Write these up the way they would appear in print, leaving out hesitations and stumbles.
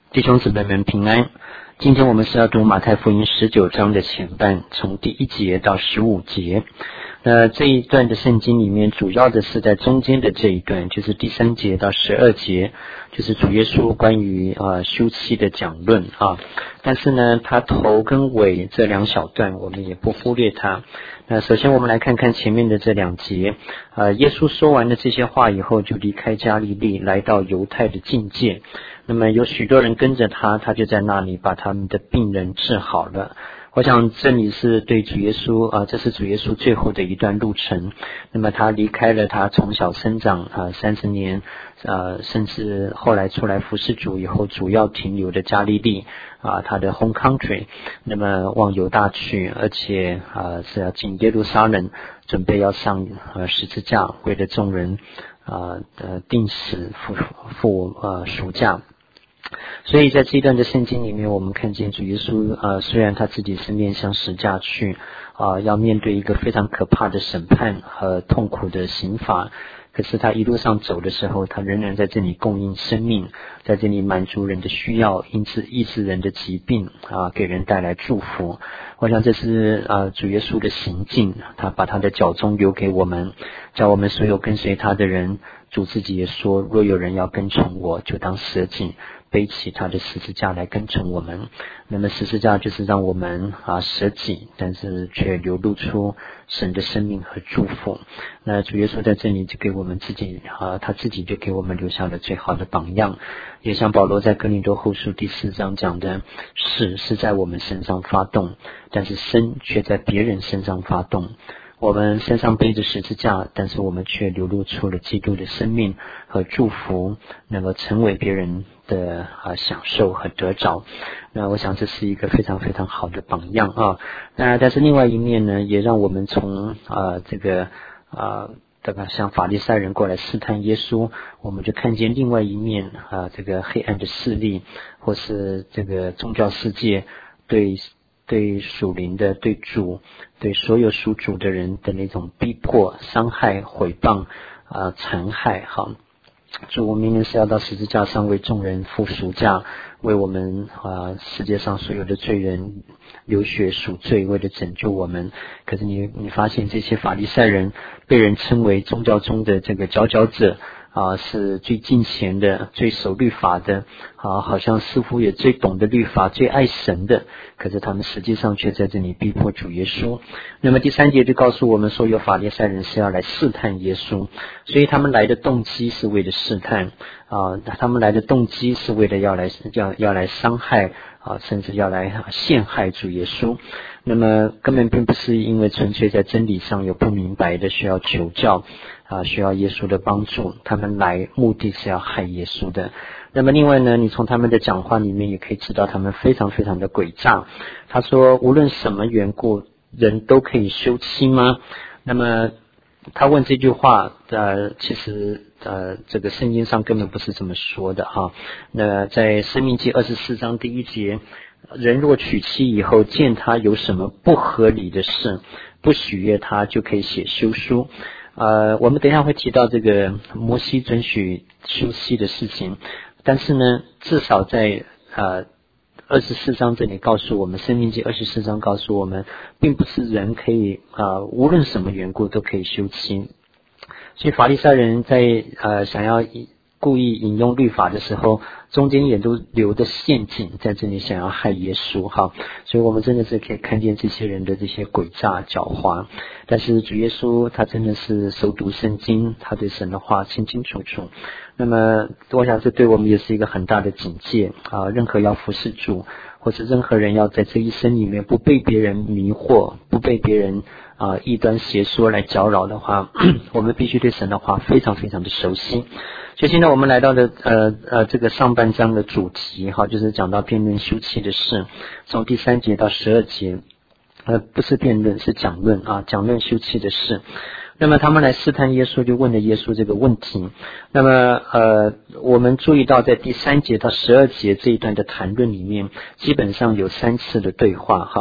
弟兄姊妹们平安。今天我们是要读马太福音19章的前半，从第1节到15节。这一段的圣经里面，主要的是在中间的这一段，就是第3节到12节，就是主耶稣关于休妻的讲论啊。但是呢，他头跟尾这两小段，我们也不忽略它。那首先我们来看看前面的这2节。耶稣说完了这些话以后，就离开加利利，来到犹太的境界。那么有许多人跟着他，他就在那里把他们的病人治好了。我想这里是对主耶稣这是主耶稣最后的一段路程。那么他离开了他从小生长30年甚至后来出来服侍主以后主要停留的加利利他的 home country， 那么往犹大去，而且是要进耶路撒冷，准备要上十字架，为了众人定死付赎价。所以在这一段的圣经里面，我们看见主耶稣虽然他自己是面向十架去要面对一个非常可怕的审判和痛苦的刑罚，可是他一路上走的时候，他仍然在这里供应生命，在这里满足人的需要，因此医治人的疾病给人带来祝福。我想这是主耶稣的行径，他把他的脚中留给我们，叫我们所有跟随他的人，主自己也说，若有人要跟从我，就当舍己，背起他的十字架来跟从我们。那么十字架就是让我们舍己，但是却流露出神的生命和祝福。那主耶稣在这里就给我们自己他自己就给我们留下了最好的榜样。也像保罗在哥林多后书第4章讲的，是在我们身上发动，但是生却在别人身上发动。我们身上背着十字架，但是我们却流露出了基督的生命和祝福，能够成为别人的享受和得着。那我想这是一个非常非常好的榜样那但是另外一面呢，也让我们从这个像法利赛人过来试探耶稣，我们就看见另外一面这个黑暗的势力，或是这个宗教世界对属灵的，对主，对所有属主的人的那种逼迫、伤害、毁谤残害。主明明是要到十字架上为众人付赎价，为我们世界上所有的罪人流血赎罪，为了拯救我们。可是你发现这些法利赛人被人称为宗教中的这个佼佼者是最敬虔的，最守律法的好像似乎也最懂得律法，最爱神的，可是他们实际上却在这里逼迫主耶稣。那么第3节就告诉我们说，有法利赛人是要来试探耶稣，所以他们来的动机是为了试探他们来的动机是为了要来伤害甚至要来陷害主耶稣。那么根本并不是因为纯粹在真理上有不明白的需要求教需要耶稣的帮助，他们来目的是要害耶稣的。那么另外呢，你从他们的讲话里面也可以知道他们非常非常的诡诈。他说无论什么缘故，人都可以休妻吗？那么他问这句话其实这个圣经上根本不是这么说的那在申命记24章第1节，人若娶妻以后，见他有什么不合理的事，不许悦他，就可以写休书。我们等一下会提到这个摩西准许休妻的事情，但是呢，至少在24章这里告诉我们，申命记24章告诉我们，并不是人可以无论什么缘故都可以休妻。所以法利赛人在想要故意引用律法的时候，中间也都留的陷阱在这里，想要害耶稣所以我们真的是可以看见这些人的这些诡诈狡猾。但是主耶稣他真的是熟读圣经，他对神的话清清楚楚。那么我想这对我们也是一个很大的警戒任何要服侍主，或是任何人要在这一生里面不被别人迷惑，不被别人异端邪说来搅扰的话我们必须对神的话非常非常的熟悉。所以现在我们来到的这个上半章的主题就是讲到辩论休妻的事，从第3节到12节不是辩论，是讲论讲论休妻的事。那么他们来试探耶稣，就问了耶稣这个问题。那么我们注意到在第3节到12节这一段的谈论里面，基本上有3次的对话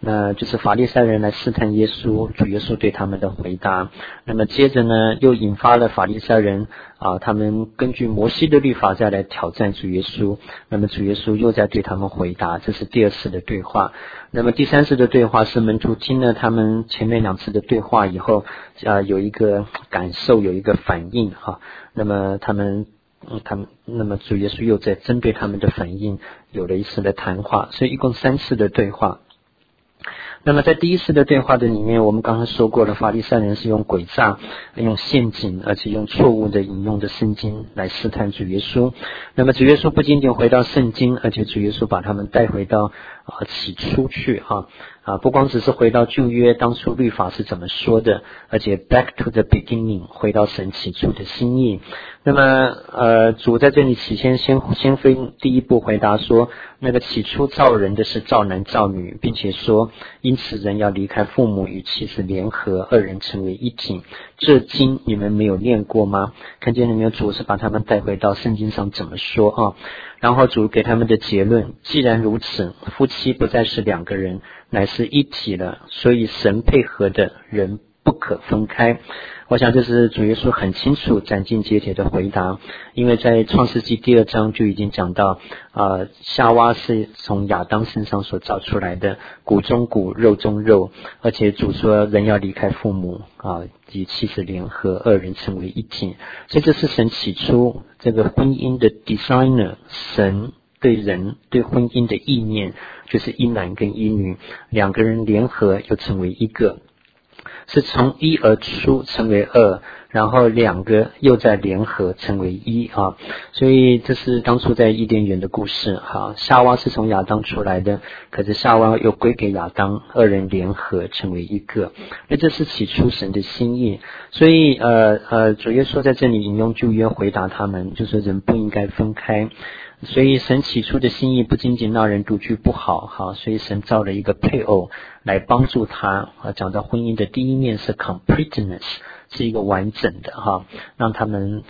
那就是法利赛人来试探耶稣，主耶稣对他们的回答。那么接着呢，又引发了法利赛人他们根据摩西的律法再来挑战主耶稣。那么主耶稣又在对他们回答，这是第二次的对话。那么第三次的对话是门徒听了他们前面两次的对话以后，有一个感受，有一个反应那么那么主耶稣又在针对他们的反应有了一次的谈话，所以一共3次的对话。那么在第一次的对话的里面，我们刚刚说过了，法利赛人是用诡诈、用陷阱，而且用错误的引用的圣经来试探主耶稣。那么主耶稣不仅仅回到圣经，而且主耶稣把他们带回到起初去不光只是回到旧约当初律法是怎么说的，而且 back to the beginning 回到神起初的心意。那么主在这里先飞第一步回答说，那个起初造人的是造男造女，并且说因此人要离开父母与妻子联合，二人成为一体。这经你们没有念过吗？看见了没有？主是把他们带回到圣经上怎么说然后主给他们的结论，既然如此，夫妻不再是2个人，乃是一体了，所以神配合的人不可分开。我想这是主耶稣很清楚斩钉截铁的回答，因为在创世纪第2章就已经讲到夏娃是从亚当身上所造出来的，骨中骨肉中肉，而且主说人要离开父母与妻子联合，二人成为一体。所以这是神起初这个婚姻的 designer， 神对人对婚姻的意念就是一男跟一女，2个人联合又成为一个，是从一而出成为2，然后2个又再联合成为一所以这是当初在伊甸园的故事夏娃是从亚当出来的，可是夏娃又归给亚当，2人联合成为一个，那这是起初神的心意。所以主耶稣在这里引用旧约回答他们，就是人不应该分开。所以神起初的心意不仅仅让人独居不好所以神造了一个配偶来帮助他讲到婚姻的第一面是 completeness， 是一个完整的让他们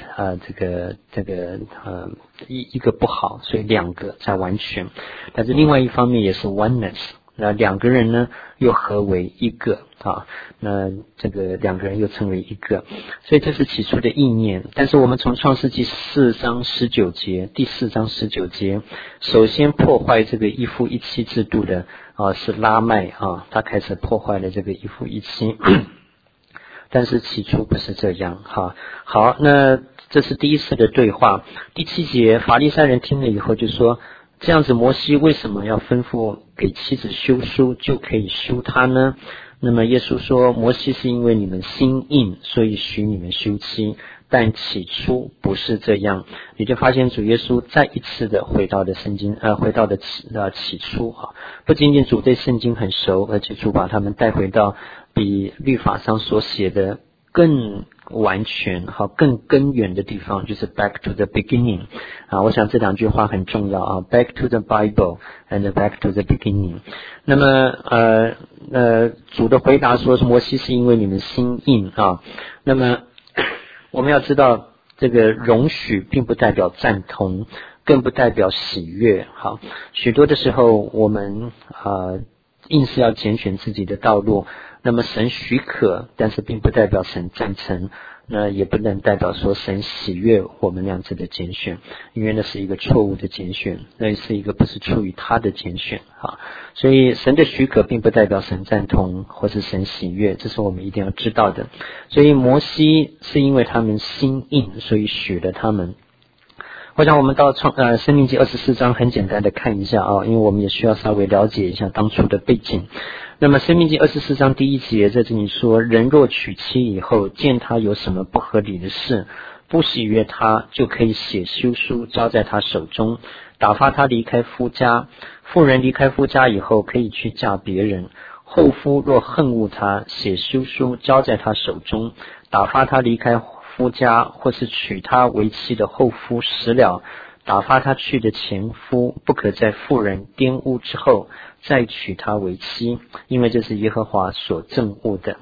一个不好，所以2个才完全。但是另外一方面也是 oneness， 那2个人呢又合为一个那这个2个人又成为一个，所以这是起初的意念。但是我们从创世纪4章19节，第4章19节，首先破坏这个一夫一妻制度的是拉麦他开始破坏了这个一夫一妻但是起初不是这样好，那这是第一次的对话。第7节，法利赛人听了以后就说，这样子摩西为什么要吩咐给妻子休书就可以休她呢？那么耶稣说，摩西是因为你们心硬，所以许你们休妻，但起初不是这样。你就发现主耶稣再一次的回到的圣经回到的起初不仅仅主对圣经很熟，而且主把他们带回到比律法上所写的更完全更根源的地方，就是 back to the beginning 我想这2句话很重要back to the Bible and back to the beginning。 那么主的回答说摩西是因为你们心硬那么我们要知道这个容许并不代表赞同，更不代表喜悦许多的时候我们硬是要拣选自己的道路，那么神许可，但是并不代表神赞成，那也不能代表说神喜悦我们那样子的拣选，因为那是一个错误的拣选，那是一个不是出于他的拣选所以神的许可并不代表神赞同或是神喜悦，这是我们一定要知道的。所以摩西是因为他们心硬，所以许了他们。我想我们到申命记24章很简单的看一下因为我们也需要稍微了解一下当初的背景。那么申命记24章第1节在这里说，人若娶妻以后，见他有什么不合理的事，不喜悦他，就可以写休书交在他手中，打发他离开夫家。妇人离开夫家以后，可以去嫁别人。后夫若恨恶他，写休书交在他手中，打发他离开夫家，或是娶她为妻的后夫死了，打发他去的前夫不可在妇人玷污之后再娶她为妻，因为这是耶和华所憎恶的。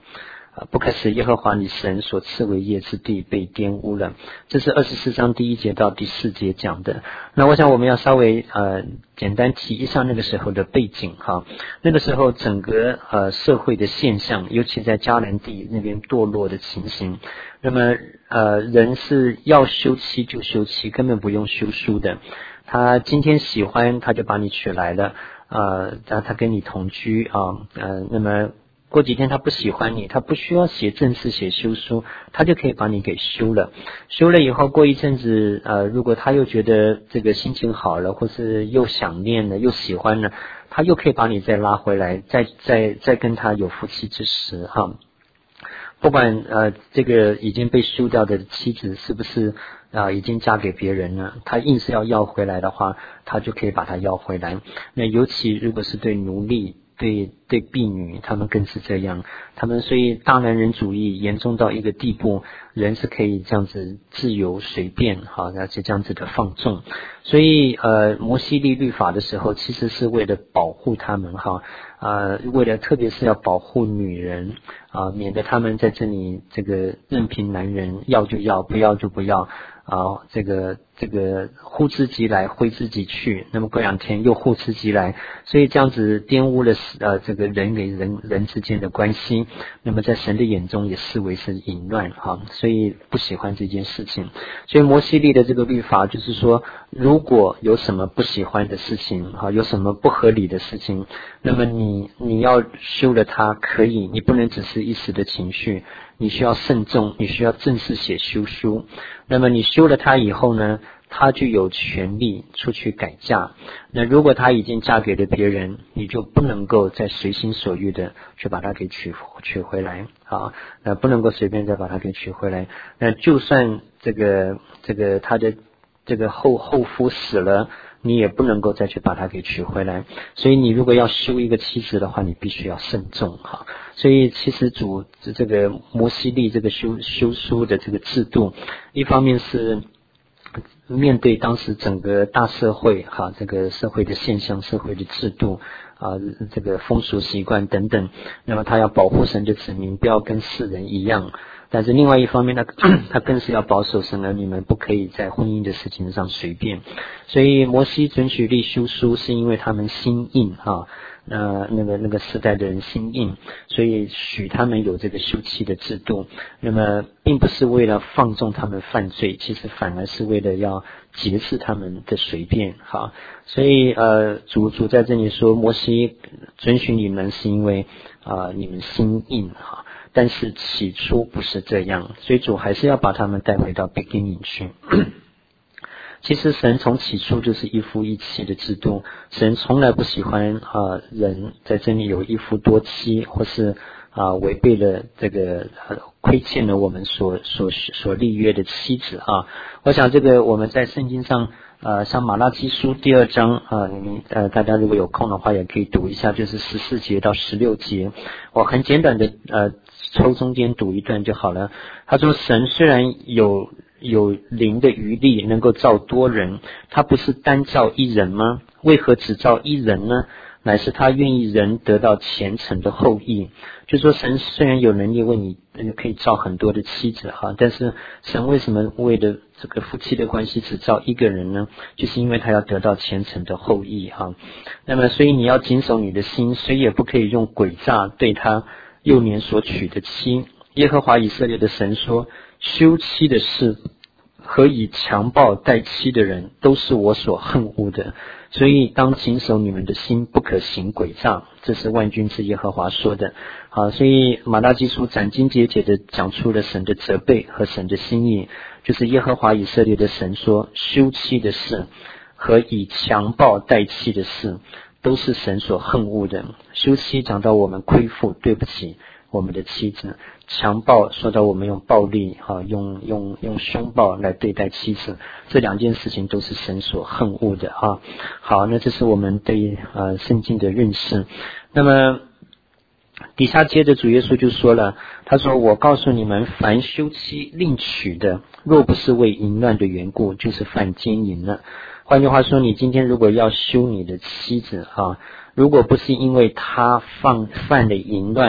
不可使耶和华你神所赐为业之地被玷污了。这是24章第1节到第4节讲的。那我想我们要稍微简单提一下那个时候的背景哈。那个时候整个社会的现象，尤其在迦南地那边堕落的情形，那么人是要休妻就休妻，根本不用休书的。他今天喜欢他就把你娶来了，他跟你同居那么过几天他不喜欢你，他不需要写正式写休书，他就可以把你给休了。休了以后过一阵子如果他又觉得这个心情好了，或是又想念了又喜欢了，他又可以把你再拉回来，再跟他有夫妻之实哈。不管这个已经被休掉的妻子是不是已经嫁给别人了，他硬是要回来的话，他就可以把他要回来。那尤其如果是对奴隶对婢女，他们更是这样。他们所以大男人主义严重到一个地步，人是可以这样子自由随便而且这样子的放纵。所以摩西立律法的时候，其实是为了保护他们为了特别是要保护女人免得他们在这里这个任凭男人要就要，不要就不要这个呼之即来挥之即去，那么过2天又呼之即来，所以这样子玷污了这个人与人之间的关系，那么在神的眼中也视为是淫乱所以不喜欢这件事情。所以摩西立的这个律法就是说，如果有什么不喜欢的事情有什么不合理的事情，那么你要休了他可以，你不能只是一时的情绪，你需要慎重，你需要正式写休书。那么你休了他以后呢，他就有权利出去改嫁。那如果他已经嫁给了别人，你就不能够再随心所欲的去把他给娶回来那不能够随便再把他给娶回来。那就算这个他的这个后夫死了，你也不能够再去把他给娶回来。所以你如果要休一个妻子的话，你必须要慎重所以其实主这个摩西立这个休书的这个制度，一方面是面对当时整个大社会这个社会的现象、社会的制度这个风俗习惯等等，那么他要保护神的子民不要跟世人一样。但是另外一方面他更是要保守神儿女们不可以在婚姻的事情上随便。所以摩西准许立休书，是因为他们心硬那个时代的人心硬，所以许他们有这个休妻的制度。那么并不是为了放纵他们犯罪，其实反而是为了要节制他们的随便所以主在这里说，摩西准许你们是因为你们心硬但是起初不是这样，所以主还是要把他们带回到 beginning 去。其实神从起初就是一夫一妻的制度，神从来不喜欢人在这里有一夫多妻，或是违背了这个亏欠了我们所立约的妻子我想这个我们在圣经上像马拉基书第2章大家如果有空的话也可以读一下，就是14节到16节，我很简短的抽中间读一段就好了。他说，神虽然有灵的余力能够造多人，他不是单造一人吗？为何只造一人呢？乃是他愿意人得到虔诚的后裔。就说神虽然有能力为你可以造很多的妻子但是神为什么为了这个夫妻的关系只造一个人呢？就是因为他要得到虔诚的后裔那么所以你要谨守你的心，谁也不可以用诡诈对他幼年所娶的妻。耶和华以色列的神说，休妻的事和以强暴待妻的人都是我所恨恶的，所以当谨守你们的心，不可行诡诈。这是万军之耶和华说的。所以马拉基书斩钉截铁的讲出了神的责备和神的心意，就是耶和华以色列的神说，休妻的事和以强暴待妻的事都是神所恨恶的。休妻讲到我们亏负对不起我们的妻子，强暴说到我们用暴力用凶暴来对待妻子，这2件事情都是神所恨恶的好，那这是我们对圣经的认识。那么底下接着主耶稣就说了，他说，我告诉你们，凡休妻另娶的，若不是为淫乱的缘故，就是犯奸淫了。换句话说，你今天如果要休你的妻子如果不是因为他犯了淫乱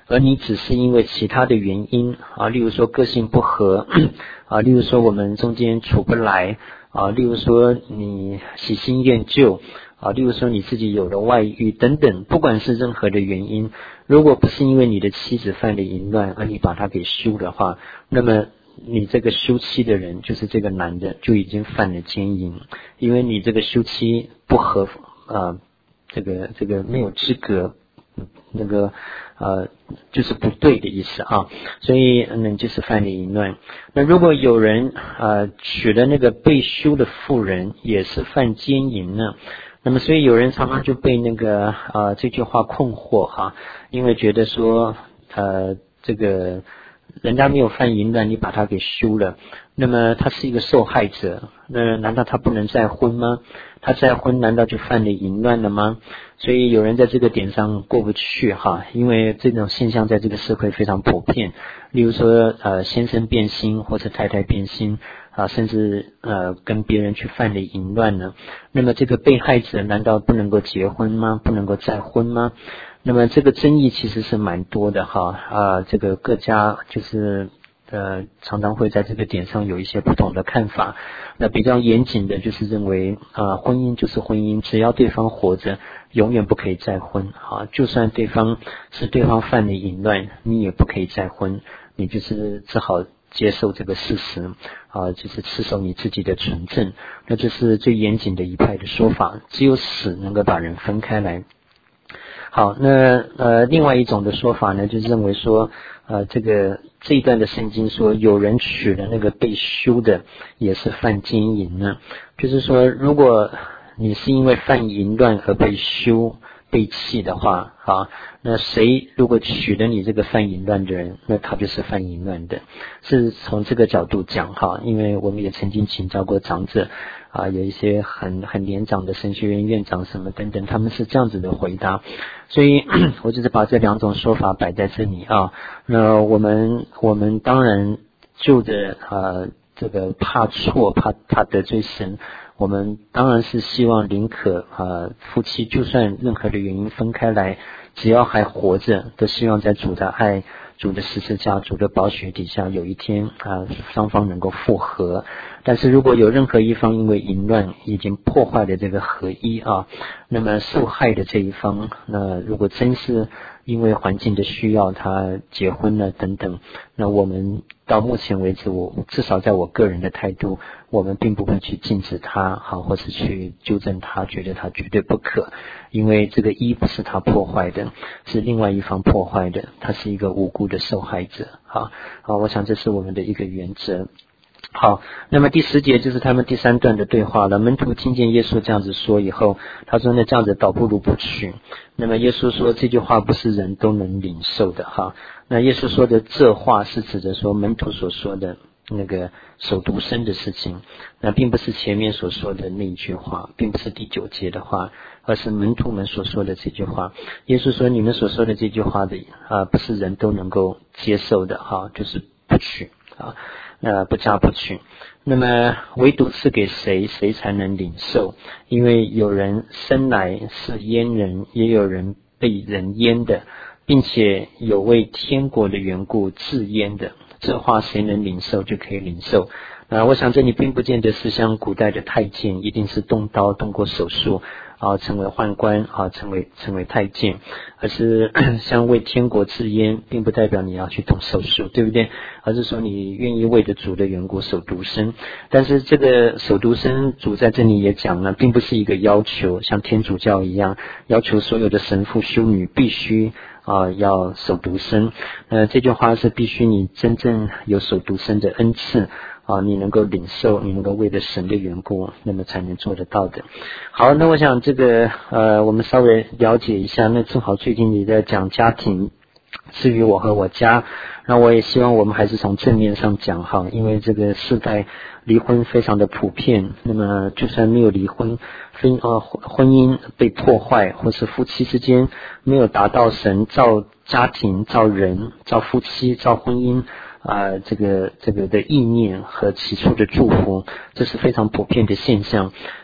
而你只是因为其他的原因啊，例如说个性不合啊，例如说我们中间处不来啊，例如说你喜新厌旧啊，例如说你自己有了外遇等等，不管是任何的原因，如果不是因为你的妻子犯了淫乱而你把她给休的话，那么你这个休妻的人就是这个男的就已经犯了奸淫，因为你这个休妻不合这个没有资格，那个就是不对的意思啊，所以你就是犯了淫乱。那如果有人娶了那个被休的妇人，也是犯奸淫呢？那么所以有人常常就被那个这句话困惑哈，因为觉得说这个人家没有犯淫乱，你把他给休了，那么他是一个受害者，那难道他不能再婚吗？他再婚难道就犯了淫乱了吗？所以有人在这个点上过不去哈，因为这种现象在这个社会非常普遍。例如说先生变心或者太太变心甚至跟别人去犯了淫乱呢，那么这个被害者难道不能够结婚吗？不能够再婚吗？那么这个争议其实是蛮多的哈这个各家就是常常会在这个点上有一些不同的看法。那比较严谨的就是认为婚姻就是婚姻，只要对方活着永远不可以再婚就算对方犯了淫乱，你也不可以再婚，你就是只好接受这个事实就是持守你自己的纯正，那这是最严谨的一派的说法，只有死能够把人分开来。好，那另外一种的说法呢，就是认为说这一段的圣经说有人娶了那个被休的也是犯奸淫呢，就是说如果你是因为犯淫乱而被休被弃的话那谁如果娶了你这个犯淫乱的人，那他就是犯淫乱的，是从这个角度讲因为我们也曾经请教过长者有一些很年长的神学院院长什么等等，他们是这样子的回答，所以我就是把这两种说法摆在这里那我们当然就着这个怕错怕得罪神，我们当然是希望宁可夫妻就算任何的原因分开来，只要还活着，都希望在主的爱、主的十字架、主的宝血底下，有一天双方能够复合。但是如果有任何一方因为淫乱已经破坏了这个合一那么受害的这一方，那如果真是因为环境的需要他结婚了等等，那我们到目前为止，至少在我个人的态度，我们并不会去禁止他或是去纠正他，觉得他绝对不可，因为这个一不是他破坏的，是另外一方破坏的，他是一个无辜的受害者我想这是我们的一个原则。好，那么第10节就是他们第3段的对话了。门徒听见耶稣这样子说以后，他说那这样子倒不如不娶。那么耶稣说这句话不是人都能领受的那耶稣说的这话是指着说门徒所说的那个守独身的事情，那并不是前面所说的那一句话，并不是第9节的话，而是门徒们所说的这句话。耶稣说你们所说的这句话的不是人都能够接受的就是不娶不嫁不娶。那么唯独赐给谁才能领受？因为有人生来是阉人，也有人被人阉的，并且有为天国的缘故自阉的，这话谁能领受就可以领受。我想这里并不见得是像古代的太监一定是动刀动过手术成为宦官成为太监，而是像为天国自阉，并不代表你要去动手术，对不对？而是说你愿意为着主的缘故守独身。但是这个守独身，主在这里也讲了，并不是一个要求，像天主教一样要求所有的神父修女必须要守独身。这句话是必须你真正有守独身的恩赐你能够领受，你能够为了神的缘故，那么才能做得到的。好，那我想这个我们稍微了解一下，那正好最近也在讲家庭，至于我和我家，那我也希望我们还是从正面上讲因为这个世代离婚非常的普遍，那么就算没有离婚，婚姻被破坏，或是夫妻之间没有达到神造家庭、造人、造夫妻、造婚姻这个的意念和起初的祝福，这是非常普遍的现象。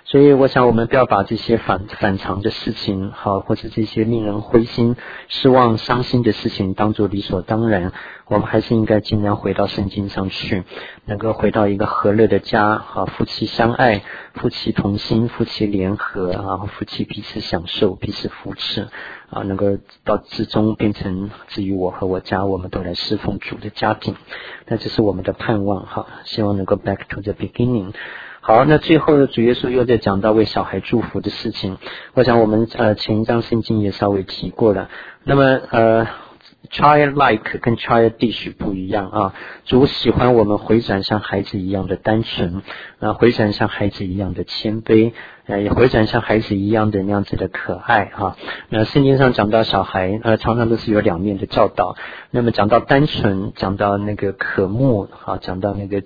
所以我想我们不要把这些反常的事情好，或者这些令人灰心失望伤心的事情当作理所当然，我们还是应该尽量回到圣经上去，能够回到一个和乐的家，好，夫妻相爱，夫妻同心，夫妻联合啊，夫妻彼此享受，彼此扶持啊，能够到至终变成至于我和我家，我们都来侍奉主的家庭。那这是我们的盼望哈，希望能够 back to the beginning。好，那最后主耶稣又在讲到为小孩祝福的事情，我想我们前一章圣经也稍微提过了。那么childlike 跟 childish 不一样啊，主喜欢我们回转像孩子一样的单纯，回转像孩子一样的谦卑，也回转像孩子一样的那样子的可爱哈。那圣经上讲到小孩常常都是有两面的教导，那么讲到单纯，讲到那个可慕啊，讲到那个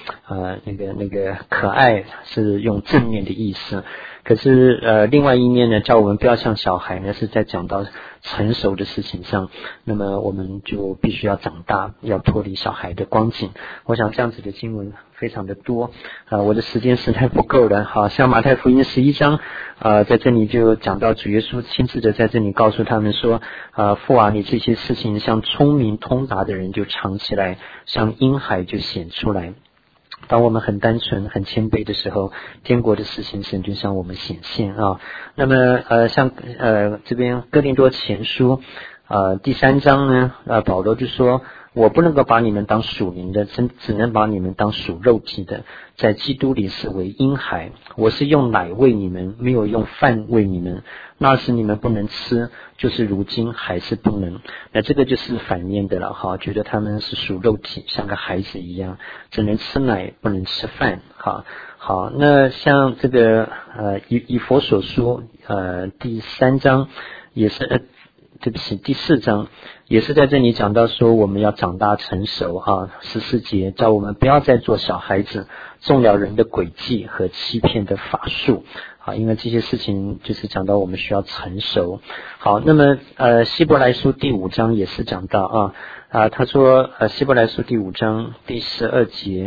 可爱是用正面的意思，可是另外一面呢，叫我们不要像小孩呢，是在讲到成熟的事情上，那么我们就必须要长大，要脱离小孩的光景。我想这样子的经文非常的多我的时间实在不够了。好像马太福音11章在这里就讲到主耶稣亲自的在这里告诉他们说父啊，你这些事情像聪明通达的人就藏起来，像婴孩就显出来。当我们很单纯很谦卑的时候，天国的事情神就向我们显现啊。那么像这边哥林多前书第3章呢保罗就说，我不能够把你们当属灵的，只能把你们当属肉体的，在基督里是为婴孩，我是用奶喂你们，没有用饭喂你们，那时你们不能吃，就是如今还是不能。那这个就是反面的了哈，觉得他们是属肉体，像个孩子一样，只能吃奶不能吃饭哈。好，那像这个以弗所书第3章也是对不起，第4章也是在这里讲到说我们要长大成熟14节叫我们不要再做小孩子，中了人的诡计和欺骗的法术因为这些事情就是讲到我们需要成熟。好，那么希伯来书第5章也是讲到他说希伯来书第5章第11节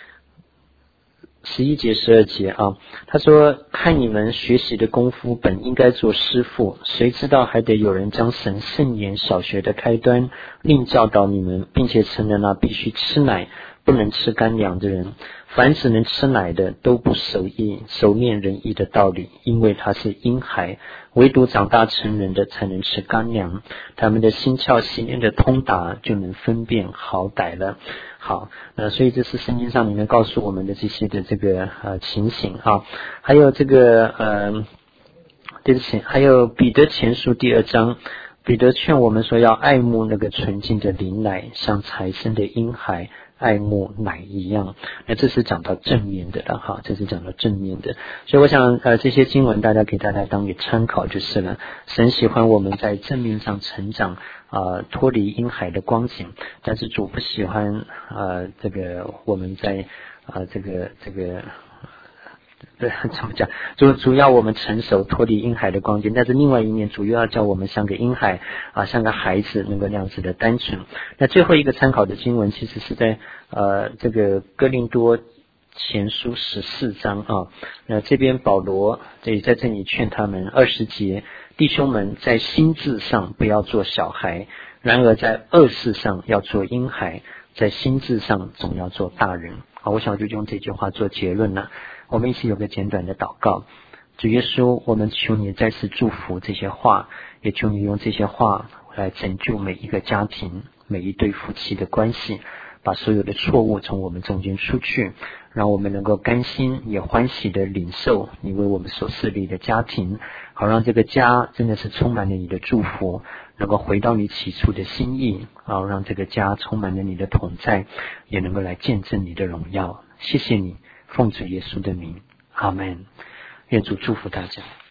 12节他说，看你们学习的功夫本应该做师傅，谁知道还得有人将神圣言小学的开端另教导你们，并且承认必须吃奶不能吃干粮的人，凡只能吃奶的都不熟念仁义的道理，因为他是婴孩，唯独长大成人的才能吃干粮，他们的心窍细念的通达，就能分辨好歹了。好，所以这是圣经上里面告诉我们的这些的这个情形还有这个对不起，还有彼得前书第2章，彼得劝我们说要爱慕那个纯净的灵奶，像才生的婴孩爱慕奶一样。那这是讲到正面的了这是讲到正面的。所以我想这些经文大家给大家当个参考就是了。神喜欢我们在正面上成长脱离婴孩的光景，但是主不喜欢这个我们在这个怎么讲，主要我们成熟脱离婴孩的光景，但是另外一面主要叫我们像个婴孩像个孩子能够那样子的单纯。那最后一个参考的经文其实是在这个哥林多前书14章那这边保罗在这里劝他们20节，弟兄们在心智上不要做小孩，然而在恶事上要做婴孩，在心智上总要做大人。好，我想就用这句话做结论了。我们一起有个简短的祷告。主耶稣，我们求你再次祝福这些话，也求你用这些话来拯救每一个家庭，每一对夫妻的关系，把所有的错误从我们中间出去，让我们能够甘心也欢喜的领受你为我们所设立的家庭，好让这个家真的是充满了你的祝福，能够回到你起初的心意让这个家充满了你的同在，也能够来见证你的荣耀。谢谢你，奉主耶稣的名，阿们。愿主祝福大家。